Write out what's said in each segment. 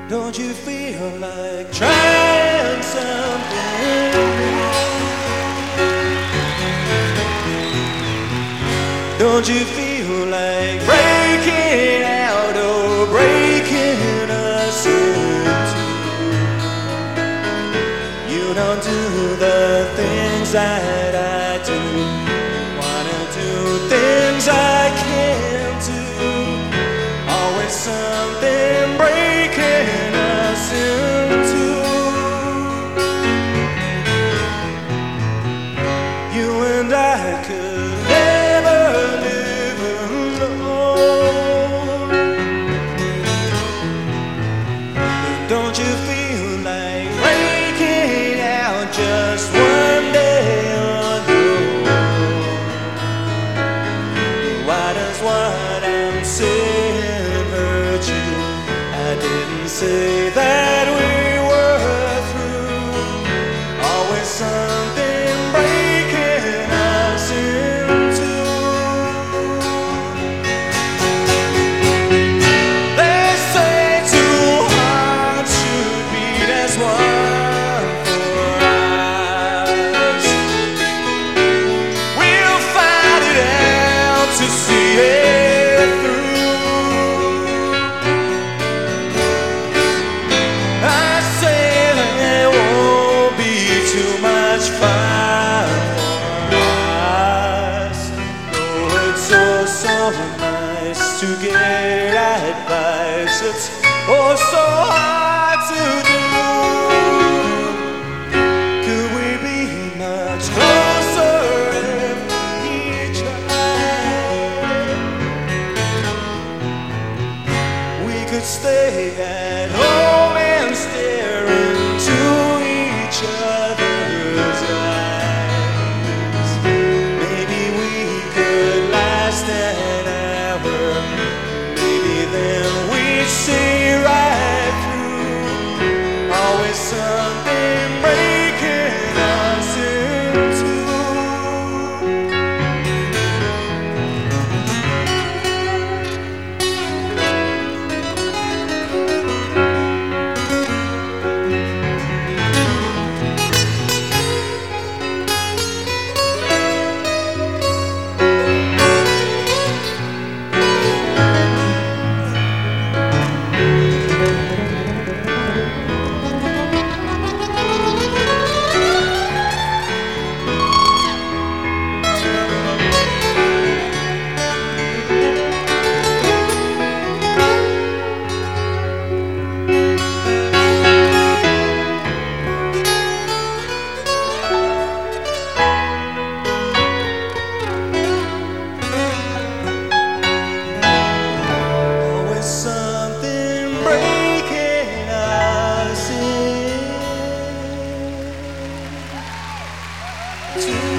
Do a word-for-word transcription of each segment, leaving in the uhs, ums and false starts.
Don't you feel like trying something new? Don't you feel like breaking out or breaking us into? You don't do the things that I do. Wanna do things I can't do. Always something breaking us into. You and I could never live alone. But don't you feel like breaking out just one day on your own? Why does what I'm saying hurt you? I didn't say that we were through. Always something breaking us into. They say two hearts should beat as one for us. We'll fight it out to see it through. I say there won't be too much fun for us. Oh, it's so, so nice to get advice. It's oh so hard to do. Could we be much closer if we tried? We could stay at home and stare into each other's eyes. Maybe we could last an hour. Maybe then we'd see right through. Always something breaking us into. Always something breaking us into.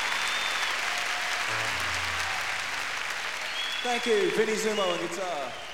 Thank you, Vinny Zumo on guitar.